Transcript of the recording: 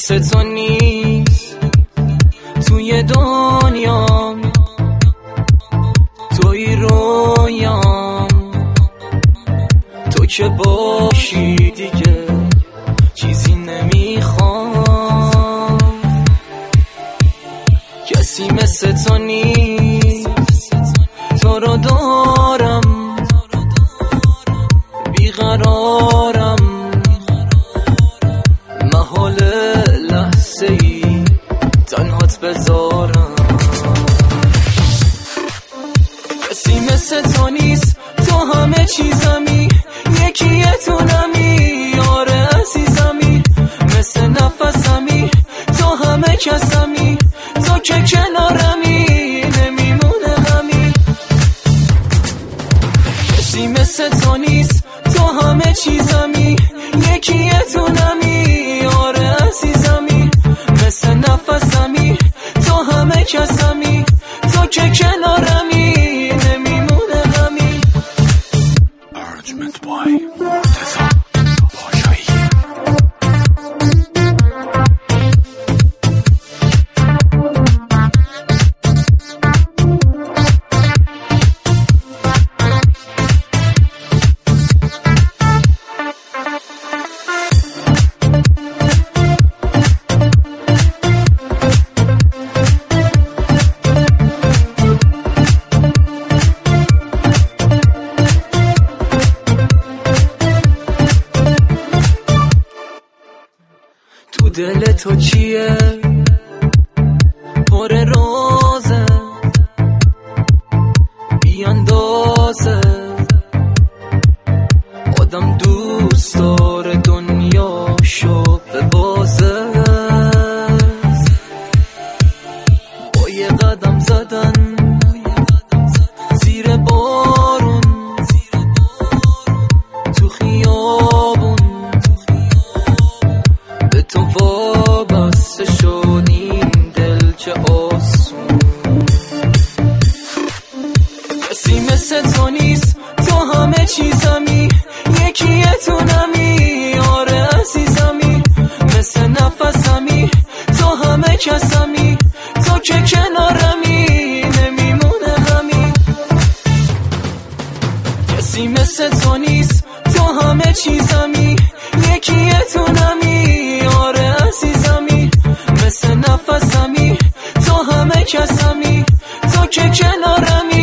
مثل تو نیست توی دنیام، توی رویام، تو که باشی دیگه چیزی نمیخوام. کسی مثل تو نیست، تو رو دارم بیقرارم، محال لحظه ای تنهات بذارم. کسی مثل تو نیست، تو همه چیزمی، یکیتونمی، آره عزیزمی، مثل نفسمی، تو همه کسمی، تو که کنارمی نمیمونه غمی. کسی مثل تو نیست، تو همه چیزمی، یکیتونمی، آره عزیزمی، مثل نفسمی، تو همه کسمی، تو که کنارمی نمیمونه غمی. تو دل تو چیه پر رازه بیاندازه، آدم دوست داره دنیاشو به بازه. با یه قدم زدن زیر بارون تو خیابون، به تو وابسته شد این دل چه آسون. کسی مثل تو نیست، تو همه چیزمی، یکیتونمی، آره عزیزمی، مثل نفسمی، تو همه کسمی، تو که کنارمی نمیمونه غمی. کسی مثل تو نیست، تو همه چیزمی، یکیتونمی، آره عزیزمی، مثل نفسمی، تو همه کسمی، تو که کنارمی